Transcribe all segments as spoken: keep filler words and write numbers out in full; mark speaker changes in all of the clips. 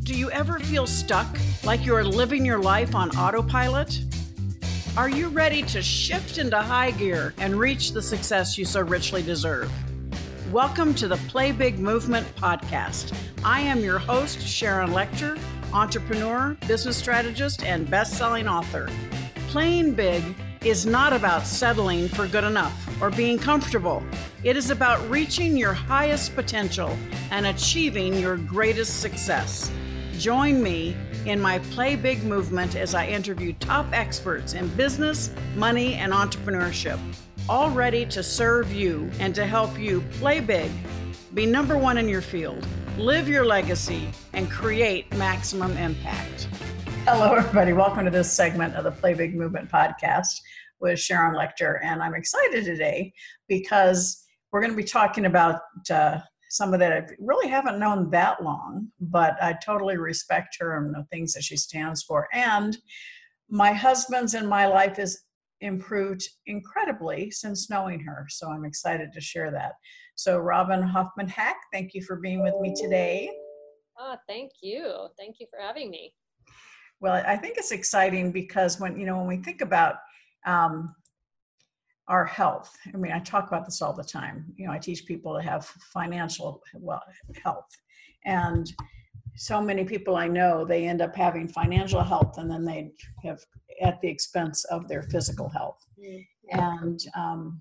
Speaker 1: Do you ever feel stuck, like you're living your life on autopilot? Are you ready to shift into high gear and reach the success you so richly deserve? Welcome to the Play Big Movement podcast. I am your host, Sharon Lechter, entrepreneur, business strategist, and best-selling author. Playing big is not about settling for good enough or being comfortable. It is about reaching your highest potential and achieving your greatest success. Join me in my Play Big movement as I interview top experts in business, money, and entrepreneurship, all ready to serve you and to help you play big, be number one in your field, live your legacy, and create maximum impact. Hello, everybody. Welcome to this segment of the Play Big Movement podcast with Sharon Lechter. And I'm excited today because we're going to be talking about uh, someone that I really haven't known that long, but I totally respect her and the things that she stands for. And my husband's and my life has improved incredibly since knowing her. So I'm excited to share that. So Robin Hoffman Hack, thank you for being with me today.
Speaker 2: Oh, thank you. Thank you for having me.
Speaker 1: Well, I think it's exciting because when, you know, when we think about um, our health, I mean, I talk about this all the time. You know, I teach people to have financial well, health. And so many people I know, they end up having financial health and then they have at the expense of their physical health. Mm-hmm. And um,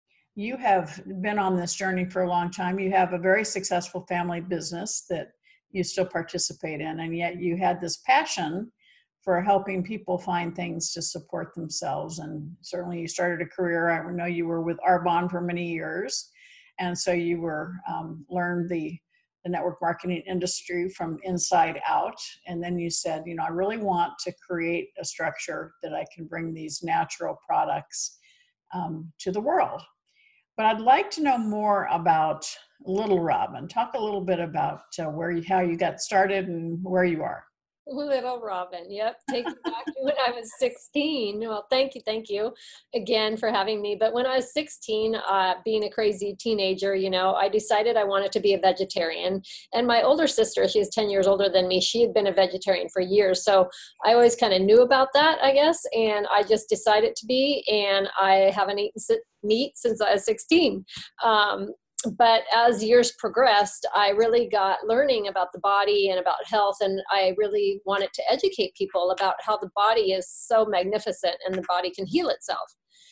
Speaker 1: you have been on this journey for a long time. You have a very successful family business that you still participate in, and yet you had this passion for helping people find things to support themselves. And certainly you started a career. I know you were with Arbonne for many years. And so you were um, learned the, the network marketing industry from inside out. And then you said, you know, I really want to create a structure that I can bring these natural products um, to the world. But I'd like to know more about Little Robin. Talk a little bit about uh, where you, how you got started and where you are.
Speaker 2: Little Robin. Yep. Take me back to when I was sixteen. Well, thank you. Thank you again for having me. But when I was sixteen, uh, being a crazy teenager, you know, I decided I wanted to be a vegetarian. And my older sister, she was ten years older than me. She had been a vegetarian for years. So I always kind of knew about that, I guess. And I just decided to be, and I haven't eaten meat since I was sixteen. Um, But as years progressed, I really got learning about the body and about health. And I really wanted to educate people about how the body is so magnificent and the body can heal itself.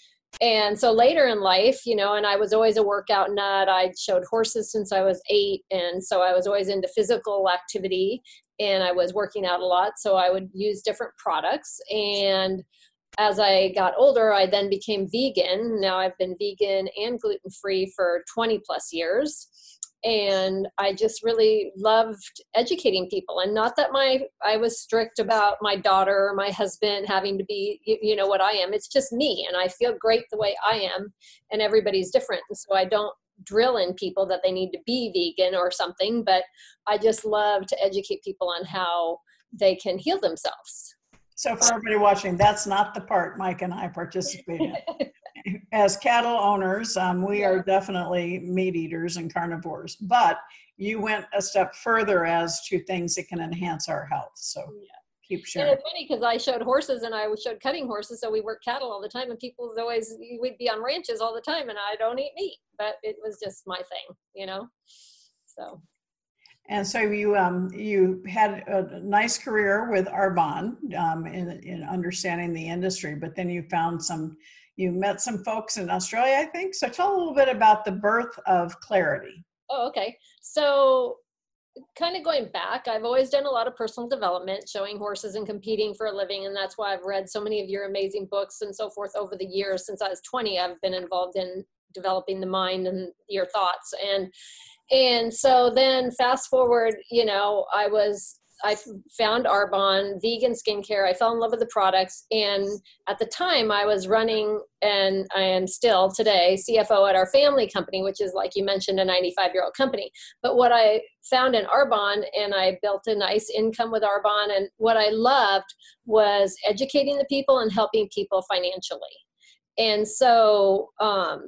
Speaker 2: And so later in life, you know, and I was always a workout nut. I showed horses since I was eight. And so I was always into physical activity and I was working out a lot. So I would use different products. And as I got older, I then became vegan. Now I've been vegan and gluten-free for twenty plus years. And I just really loved educating people. And not that my I was strict about my daughter or my husband having to be, you, you know, what I am. It's just me. And I feel great the way I am. And everybody's different. And so I don't drill in people that they need to be vegan or something. But I just love to educate people on how they can heal themselves.
Speaker 1: So for everybody watching, that's not the part Mike and I participate in. As cattle owners, um, we are definitely meat eaters and carnivores, but you went a step further as to things that can enhance our health. So yeah. Keep sharing.
Speaker 2: And it's funny because I showed horses and I showed cutting horses, so we work cattle all the time, and people would always, we'd be on ranches all the time, and I don't eat meat, but it was just my thing, you know, so.
Speaker 1: And so you um, you had a nice career with Arbonne um, in, in understanding the industry, but then you found some, you met some folks in Australia, I think. So tell a little bit about the birth of Clarity.
Speaker 2: Oh, okay. So kind of going back, I've always done a lot of personal development, showing horses and competing for a living. And that's why I've read so many of your amazing books and so forth over the years. Since I was twenty, I've been involved in developing the mind and your thoughts. And And so then fast forward, you know, I was, I found Arbonne, vegan skincare. I fell in love with the products. And at the time I was running, and I am still today, C F O at our family company, which is, like you mentioned, a ninety-five year old company. But what I found in Arbonne, and I built a nice income with Arbonne, and what I loved was educating the people and helping people financially. And so, um,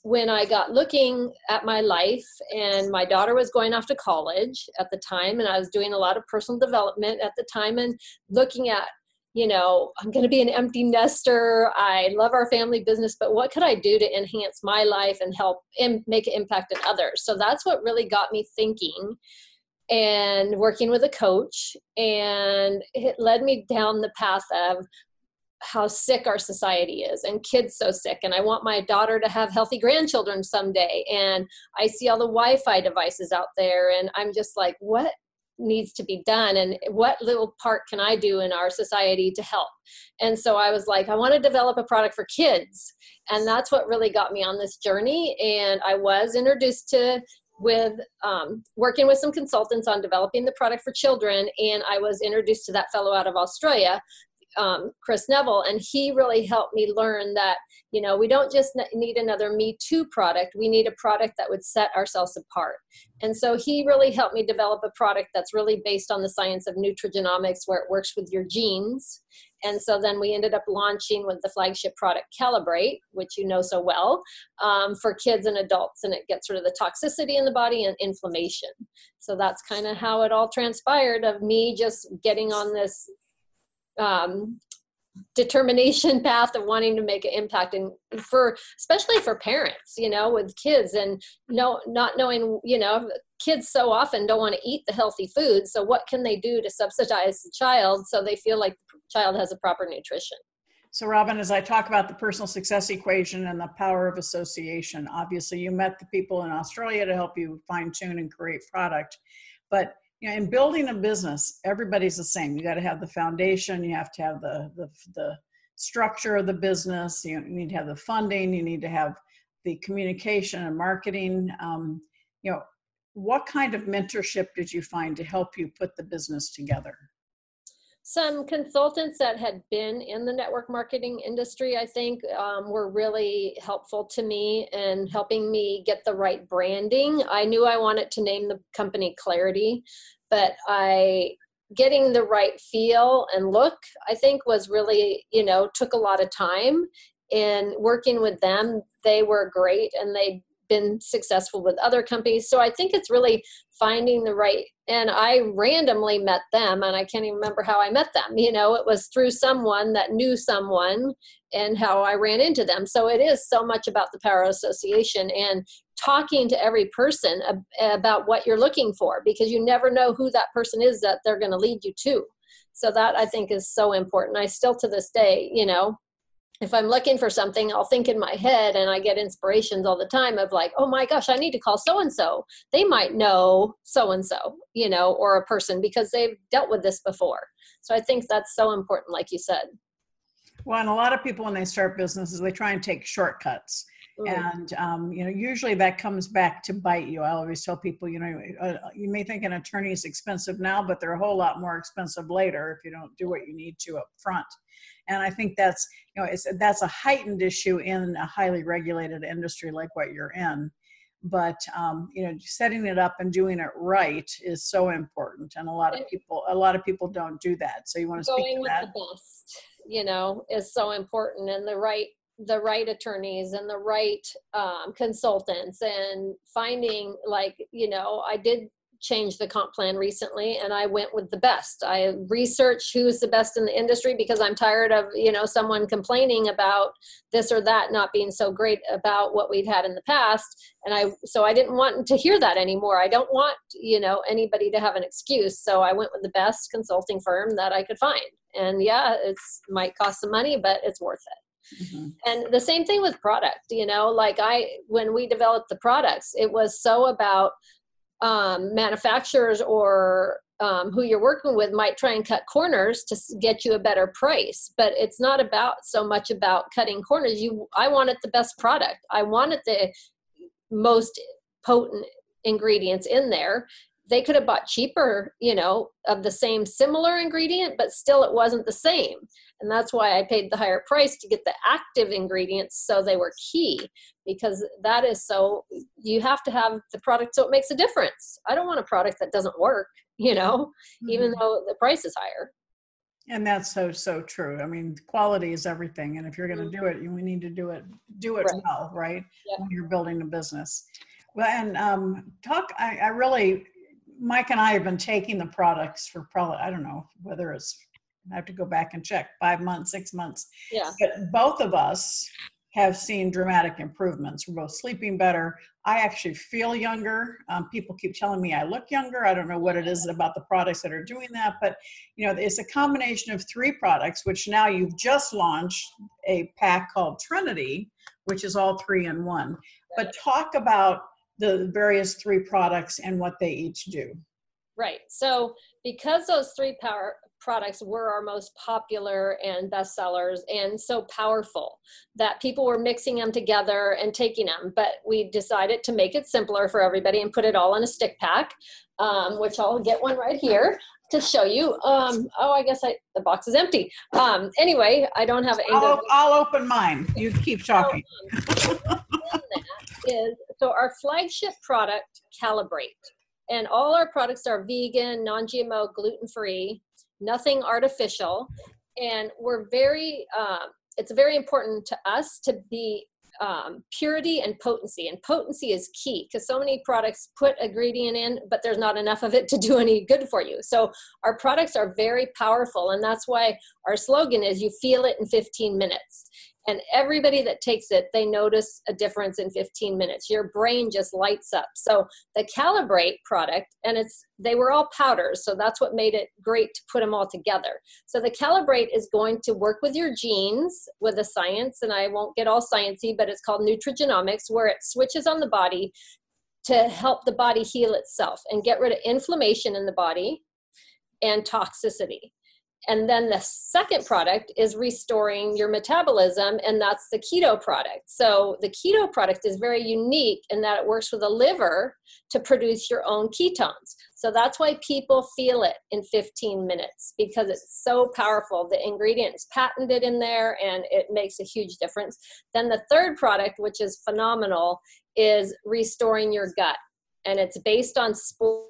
Speaker 2: when I got looking at my life, and my daughter was going off to college at the time, and I was doing a lot of personal development at the time, and looking at, you know, I'm going to be an empty nester. I love our family business, but what could I do to enhance my life and help and make an impact in others? So that's what really got me thinking and working with a coach, and it led me down the path of how sick our society is, and kids so sick. And I want my daughter to have healthy grandchildren someday. And I see all the Wi-Fi devices out there, and I'm just like, what needs to be done? And what little part can I do in our society to help? And so I was like, I want to develop a product for kids. And that's what really got me on this journey. And I was introduced to with um, working with some consultants on developing the product for children. And I was introduced to that fellow out of Australia, Um, Chris Neville, and he really helped me learn that, you know, we don't just need another Me Too product. We need a product that would set ourselves apart. And so he really helped me develop a product that's really based on the science of nutrigenomics, where it works with your genes. And so then we ended up launching with the flagship product Calibrate, which you know so well, um, for kids and adults, and it gets rid of the toxicity in the body and inflammation. So that's kind of how it all transpired, of me just getting on this Um, determination path of wanting to make an impact, and for, especially for parents, you know, with kids, and no, not knowing, you know, kids so often don't want to eat the healthy food. So what can they do to subsidize the child so they feel like the child has a proper nutrition?
Speaker 1: So Robin, as I talk about the personal success equation and the power of association, obviously you met the people in Australia to help you fine tune and create product, but you know, in building a business, everybody's the same. You got to have the foundation. You have to have the, the, the structure of the business. You need to have the funding. You need to have the communication and marketing. Um, you know, what kind of mentorship did you find to help you put the business together?
Speaker 2: Some consultants that had been in the network marketing industry, I think, um, were really helpful to me in helping me get the right branding. I knew I wanted to name the company Clarity, but I getting the right feel and look, I think, was really, you know, took a lot of time. And working with them, they were great, and they'd been successful with other companies. So I think it's really finding the right, and I randomly met them, and I can't even remember how I met them. You know, it was through someone that knew someone, and how I ran into them. So it is so much about the power of association and talking to every person ab- about what you're looking for, because you never know who that person is that they're going to lead you to. So that, I think, is so important. I still, to this day, you know, if I'm looking for something, I'll think in my head, and I get inspirations all the time of like, oh my gosh, I need to call so-and-so. They might know so-and-so, you know, or a person, because they've dealt with this before. So I think that's so important, like you said.
Speaker 1: Well, and a lot of people, when they start businesses, they try and take shortcuts. Mm. And, um, you know, usually that comes back to bite you. I always tell people, you know, uh, you may think an attorney is expensive now, but they're a whole lot more expensive later if you don't do what you need to up front. And I think that's, you know, it's, that's a heightened issue in a highly regulated industry like what you're in. But, um, you know, setting it up and doing it right is so important. And a lot of people, a lot of people don't do that. So you want to speak to that?
Speaker 2: Going with the best, you know, is so important. And the right, the right attorneys and the right um, consultants, and finding, like, you know, I did change the comp plan recently, and I went with the best. I researched who's the best in the industry, because I'm tired of, you know, someone complaining about this or that not being so great about what we'd had in the past. And I, so I didn't want to hear that anymore. I don't want, you know, anybody to have an excuse. So I went with the best consulting firm that I could find. And yeah, it's might cost some money, but it's worth it. Mm-hmm. And the same thing with product, you know, like I, when we developed the products, it was so about um, manufacturers or um, who you're working with might try and cut corners to get you a better price, but it's not about so much about cutting corners. You, I wanted the best product. I wanted the most potent ingredients in there. They could have bought cheaper, you know, of the same similar ingredient, but still it wasn't the same. And that's why I paid the higher price to get the active ingredients, so they were key, because that is so, you have to have the product so it makes a difference. I don't want a product that doesn't work, you know, mm-hmm. even though the price is higher.
Speaker 1: And that's so, so true. I mean, quality is everything. And if you're going to do it, you we need to do it, do it
Speaker 2: Right.
Speaker 1: well, right?
Speaker 2: Yep.
Speaker 1: When you're building a business. Well, and um, talk, I, I really, Mike and I have been taking the products for probably, I don't know, whether it's, I have to go back and check, five months, six months.
Speaker 2: Yeah.
Speaker 1: But both of us have seen dramatic improvements. We're both sleeping better. I actually feel younger. Um, people keep telling me I look younger. I don't know what it is about the products that are doing that, but you know, it's a combination of three products, which now you've just launched a pack called Trinity, which is all three in one. But talk about the various three products and what they each do.
Speaker 2: Right. So because those three power products were our most popular and best sellers and so powerful that people were mixing them together and taking them, but we decided to make it simpler for everybody and put it all in a stick pack, um, which I'll get one right here to show you. Um, oh, I guess I, the box is empty. Um, anyway, I don't have it.
Speaker 1: I'll, I'll open mine. You keep talking.
Speaker 2: So, um, is, so our flagship product, Calibrate. And all our products are vegan, non-G M O, gluten-free, nothing artificial. And we're very, um, it's very important to us to be um, purity and potency. And potency is key because so many products put ingredient in, but there's not enough of it to do any good for you. So our products are very powerful. And that's why our slogan is you feel it in fifteen minutes. And everybody that takes it, they notice a difference in fifteen minutes. Your brain just lights up. So the Calibrate product, and it's they were all powders, so that's what made it great to put them all together. So the Calibrate is going to work with your genes with the science, and I won't get all sciencey, but it's called nutrigenomics, where it switches on the body to help the body heal itself and get rid of inflammation in the body and toxicity. And then the second product is restoring your metabolism, and that's the keto product. So the keto product is very unique in that it works with the liver to produce your own ketones. So that's why people feel it in fifteen minutes, because it's so powerful. The ingredient is patented in there, and it makes a huge difference. Then the third product, which is phenomenal, is restoring your gut. And it's based on sport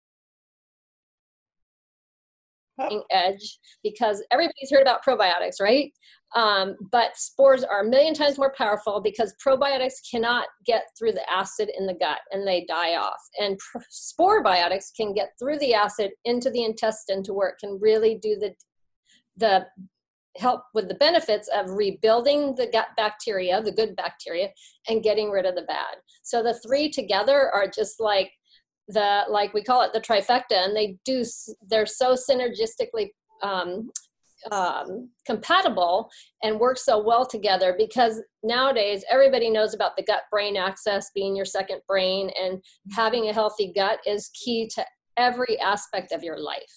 Speaker 2: edge, because everybody's heard about probiotics, right? Um, but spores are a million times more powerful because probiotics cannot get through the acid in the gut and they die off. And pr- spore biotics can get through the acid into the intestine to where it can really do the, the help with the benefits of rebuilding the gut bacteria, the good bacteria, and getting rid of the bad. So the three together are just like the, like we call it the trifecta, and they do, they're so synergistically um, um, compatible and work so well together, because nowadays everybody knows about the gut-brain axis being your second brain, and having a healthy gut is key to every aspect of your life.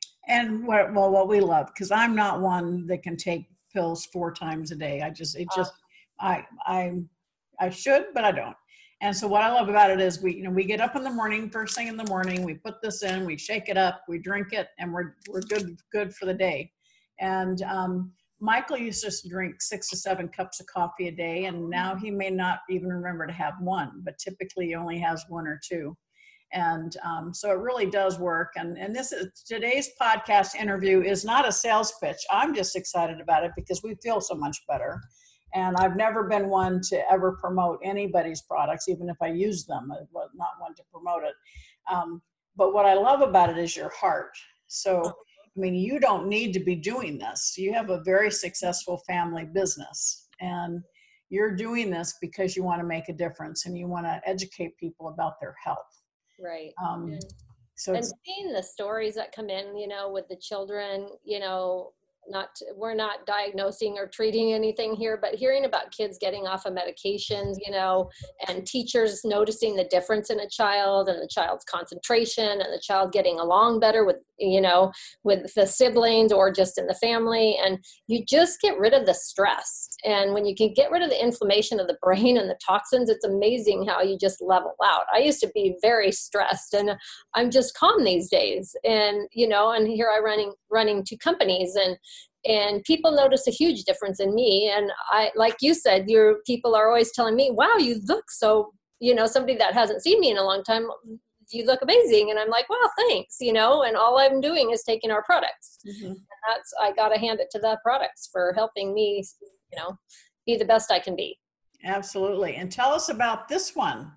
Speaker 1: And what, well, what we love, because I'm not one that can take pills four times a day. I just, it just, uh, I, I, I should, but I don't. And so what I love about it is we, you know, we get up in the morning, first thing in the morning, we put this in, we shake it up, we drink it, and we're, we're good, good for the day. And um, Michael used to drink six to seven cups of coffee a day, and now he may not even remember to have one, but typically he only has one or two. And um, so it really does work. And, and this is today's podcast interview is not a sales pitch. I'm just excited about it because we feel so much better. And I've never been one to ever promote anybody's products, even if I use them. I was not one to promote it. Um, but what I love about it is your heart. So, I mean, you don't need to be doing this. You have a very successful family business, and you're doing this because you want to make a difference and you want to educate people about their health.
Speaker 2: Right.
Speaker 1: Um,
Speaker 2: and,
Speaker 1: so
Speaker 2: and seeing the stories that come in, you know, with the children, you know, not, we're not diagnosing or treating anything here, but hearing about kids getting off of medications, you know, and teachers noticing the difference in a child and the child's concentration and the child getting along better with, you know, with the siblings or just in the family. And you just get rid of the stress. And when you can get rid of the inflammation of the brain and the toxins, it's amazing how you just level out. I used to be very stressed, and I'm just calm these days. And, you know, and here I running, running two companies, and And people notice a huge difference in me. And I, like you said, your people are always telling me, wow, you look so, you know, somebody that hasn't seen me in a long time, you look amazing. And I'm like, well, thanks, you know, and all I'm doing is taking our products. Mm-hmm. And that's, I got to hand it to the products for helping me, you know, be the best I can be.
Speaker 1: Absolutely. And tell us about this one.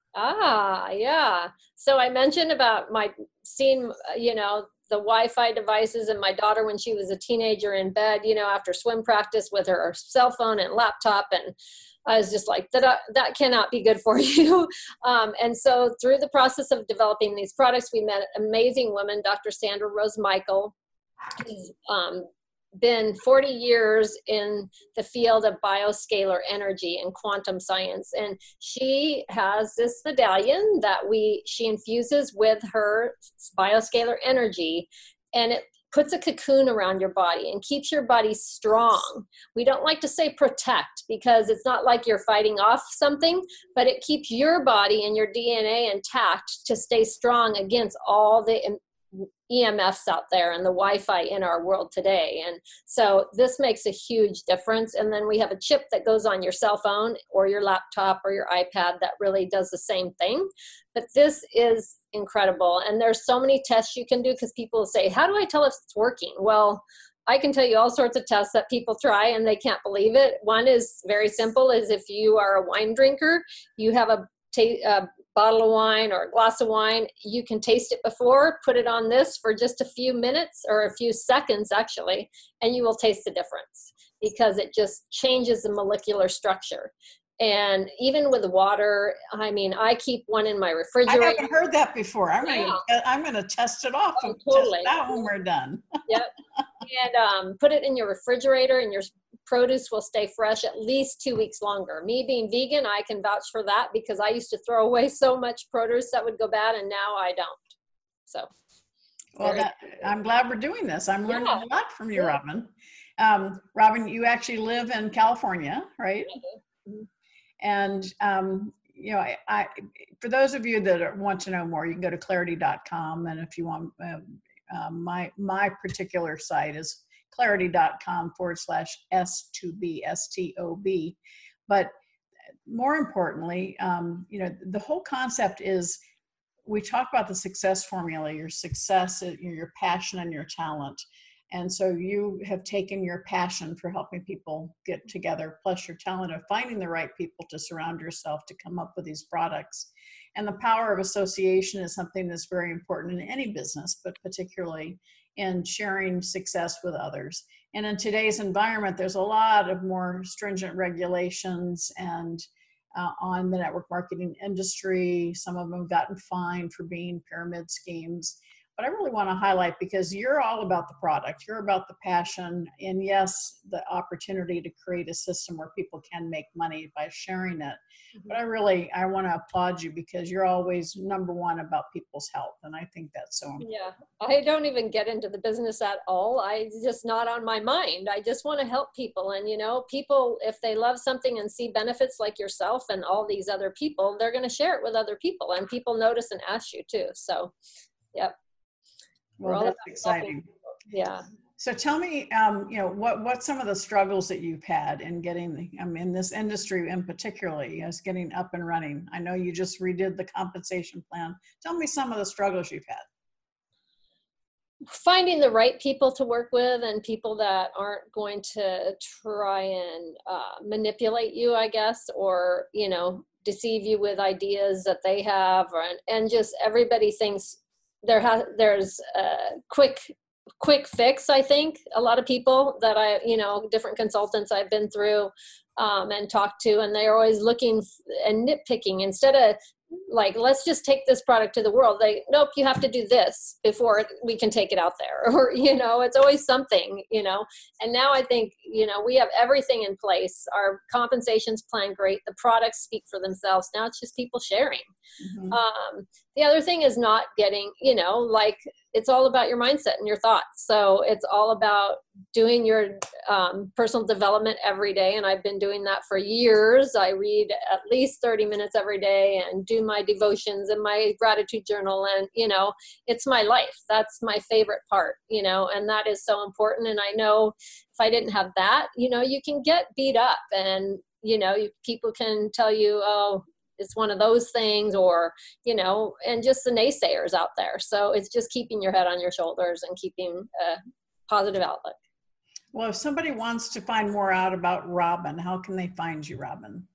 Speaker 2: Ah, yeah. So I mentioned about my seeing, you know, the Wi-Fi devices and my daughter when she was a teenager in bed, you know, after swim practice with her cell phone and laptop. And I was just like, that, that cannot be good for you. Um, and so through the process of developing these products, we met an amazing woman, Doctor Sandra Rose Michael, who's um, been forty years in the field of bioscalar energy and quantum science. And she has this medallion that we, she infuses with her bioscalar energy, and it puts a cocoon around your body and keeps your body strong. We don't like to say protect because it's not like you're fighting off something, but it keeps your body and your D N A intact to stay strong against all the E M Fs out there and the Wi-Fi in our world today. And so this makes a huge difference. And then we have a chip that goes on your cell phone or your laptop or your iPad that really does the same thing. But this is incredible. And there's so many tests you can do because people say, how do I tell if it's working? Well, I can tell you all sorts of tests that people try and they can't believe it. One is very simple, is if you are a wine drinker, you have a ta- uh, bottle of wine or a glass of wine, you can taste it before, put it on this for just a few minutes or a few seconds actually, and you will taste the difference because it just changes the molecular structure. And even with water, I mean, I keep one in my refrigerator.
Speaker 1: I haven't heard that before. I'm yeah. gonna, I'm gonna test it off
Speaker 2: oh,
Speaker 1: and
Speaker 2: totally.
Speaker 1: test it out when we're done.
Speaker 2: Yep. And um, put it in your refrigerator, and your produce will stay fresh at least two weeks longer. Me being vegan, I can vouch for that because I used to throw away so much produce that would go bad, and now I don't. So,
Speaker 1: well, that, I'm glad we're doing this. I'm learning yeah. a lot from you, yeah. Robin. Um, Robin, you actually live in California, right? Mm-hmm. And um, you know, I, I, for those of you that want to know more, you can go to clarity dot com, and if you want, uh, uh, my my particular site is clarity dot com forward slash S two B, S T O B. But more importantly, um, you know, the whole concept is we talk about the success formula, your success, your passion and your talent. And so you have taken your passion for helping people get together, plus your talent of finding the right people to surround yourself to come up with these products. And the power of association is something that's very important in any business, but particularly in sharing success with others. And in today's environment, there's a lot of more stringent regulations and uh, on the network marketing industry. Some of them have gotten fined for being pyramid schemes. But I really want to highlight, because you're all about the product, you're about the passion, and yes, the opportunity to create a system where people can make money by sharing it. Mm-hmm. But I really, I want to applaud you because you're always number one about people's health. And I think that's so important.
Speaker 2: Yeah, I don't even get into the business at all. I just not on my mind. I just want to help people. And, you know, people, if they love something and see benefits like yourself and all these other people, they're going to share it with other people, and people notice and ask you too. So, yep.
Speaker 1: Well, that's exciting.
Speaker 2: Yeah.
Speaker 1: So tell me, um, you know, what what some of the struggles that you've had in getting, the, I mean, in this industry in particularly, as getting up and running. I know you just redid the compensation plan. Tell me some of the struggles you've had.
Speaker 2: Finding the right people to work with, and people that aren't going to try and uh, manipulate you, I guess, or, you know, deceive you with ideas that they have, or, and just everybody thinks there has there's a quick quick fix. I think a lot of people that I, you know, different consultants I've been through um, and talked to, and they're always looking and nitpicking instead of like, let's just take this product to the world. They, nope, you have to do this before we can take it out there. Or, you know, it's always something, you know. And now I think, you know, we have everything in place. Our compensation's plan great. The products speak for themselves. Now it's just people sharing. Mm-hmm. Um, the other thing is not getting, you know, like, it's all about your mindset and your thoughts. So it's all about doing your um, personal development every day. And I've been doing that for years. I read at least thirty minutes every day and do my devotions and my gratitude journal. And, you know, it's my life. That's my favorite part, you know, and that is so important. And I know if I didn't have that, you know, you can get beat up, and, you know, you, people can tell you, oh, it's one of those things, or, you know, and just the naysayers out there. So it's just keeping your head on your shoulders and keeping a positive outlook.
Speaker 1: Well, if somebody wants to find more out about Robin, how can they find you, Robin?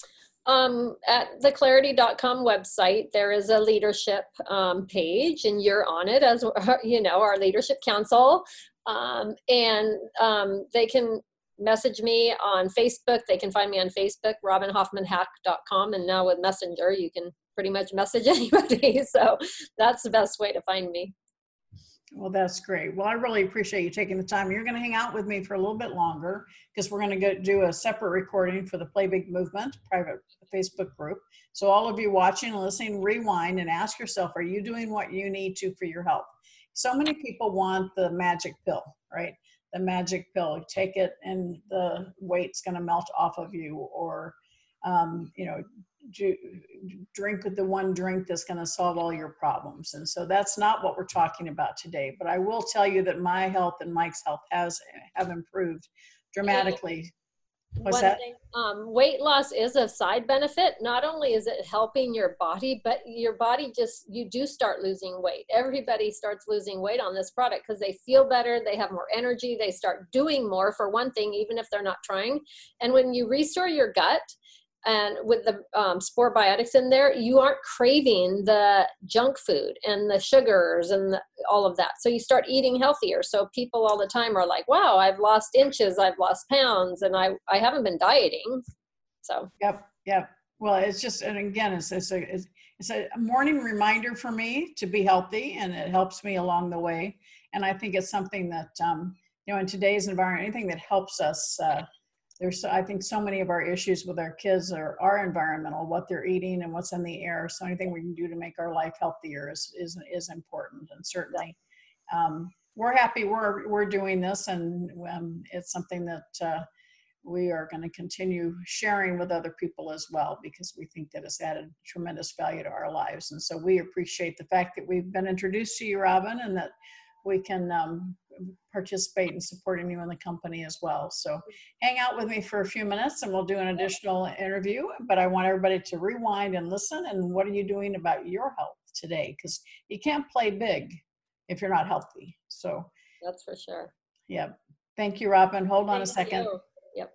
Speaker 2: Um, at the clarity dot com website, there is a leadership um, page, and you're on it as, you know, our leadership council. Um, and um, they can message me on Facebook. They can find me on Facebook, robin hoffman hack dot com. And now with Messenger, you can pretty much message anybody. So that's the best way to find me.
Speaker 1: Well, that's great. Well, I really appreciate you taking the time. You're going to hang out with me for a little bit longer because we're going to go do a separate recording for the Play Big Movement private Facebook group. So all of you watching and listening, rewind and ask yourself, are you doing what you need to for your health? So many people want the magic pill, right? The magic pill, take it and the weight's going to melt off of you, or, um, you know, do, drink with the one drink that's going to solve all your problems. And so that's not what we're talking about today. But I will tell you that my health and Mike's health has have improved dramatically. What's
Speaker 2: One
Speaker 1: that?
Speaker 2: thing, um, weight loss is a side benefit. Not only is it helping your body, but your body just, you do start losing weight. Everybody starts losing weight on this product because they feel better, they have more energy, they start doing more, for one thing, even if they're not trying. And when you restore your gut, and with the um, Spore Biotics in there, you aren't craving the junk food and the sugars and the, all of that. So you start eating healthier. So people all the time are like, wow, I've lost inches, I've lost pounds, and I, I haven't been dieting. So. Yep,
Speaker 1: yep. Well, it's just, and again, it's, it's, a, it's, it's a morning reminder for me to be healthy, and it helps me along the way. And I think it's something that, um, you know, in today's environment, anything that helps us, uh, There's, I think, so many of our issues with our kids are, are environmental, what they're eating and what's in the air. So anything we can do to make our life healthier is is, is important. And certainly, um, we're happy we're we're doing this, and um, it's something that uh, we are going to continue sharing with other people as well, because we think that it's added tremendous value to our lives. And so we appreciate the fact that we've been introduced to you, Robin, and that we can um, participate in supporting you in the company as well. So hang out with me for a few minutes and we'll do an additional interview, but I want everybody to rewind and listen. And what are you doing about your health today? Because you can't play big if you're not healthy. So
Speaker 2: that's for sure.
Speaker 1: Yeah. Thank you, Robin. Hold on
Speaker 2: Thank
Speaker 1: a second.
Speaker 2: You. Yep.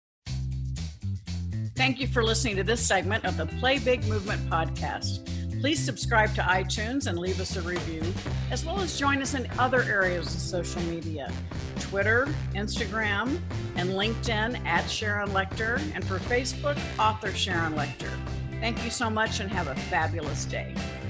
Speaker 1: Thank you for listening to this segment of the Play Big Movement podcast. Please subscribe to iTunes and leave us a review, as well as join us in other areas of social media, Twitter, Instagram, and LinkedIn at Sharon Lechter, and for Facebook, author Sharon Lechter. Thank you so much and have a fabulous day.